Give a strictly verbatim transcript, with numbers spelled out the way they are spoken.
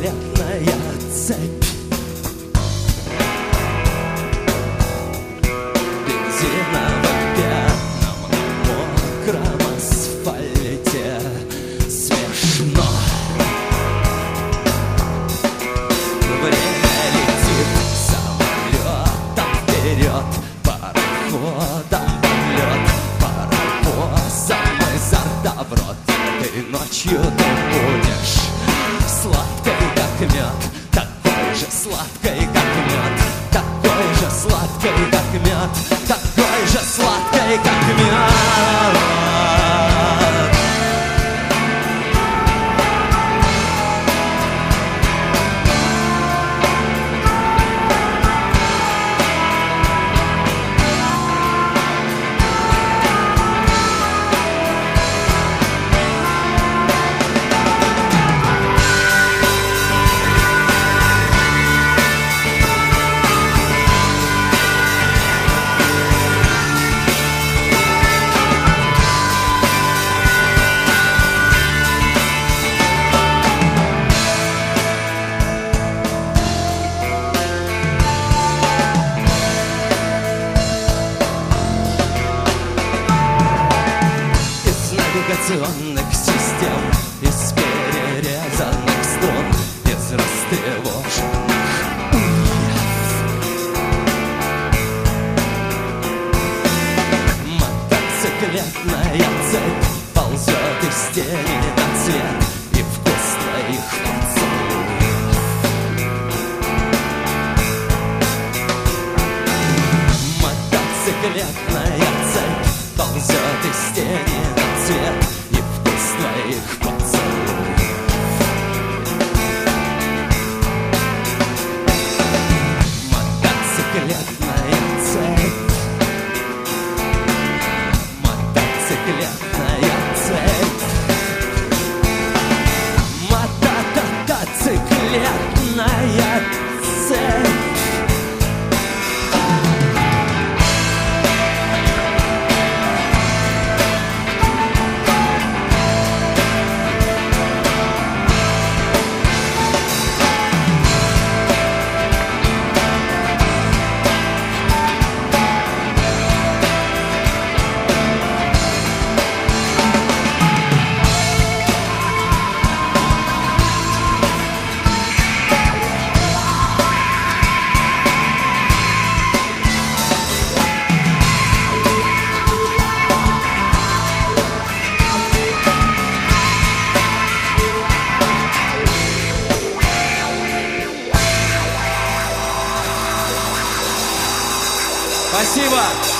мотоциклетная цепь. Бензиновым пятном на мокром асфальте смешно. Время летит самолетом вперед, пароходом под лед, паровозом изо рта в рот. Этой ночью ты будешь сладкой, как мед, такой же сладкой, как мед, такой же сладкой, как мед, такой же сладкой, как мед. Навигационных систем, из перерезанных струн, из растревоженных ульев. Мотоциклетная цепь ползет из тени на цвет и вкус твоих поцелуев. Мотоциклетная цепь ползет из тени на цвет и вкус твоих поцелуев. Мотоциклетная цепь, мотоциклетная цепь, мотоциклетная цепь. Спасибо!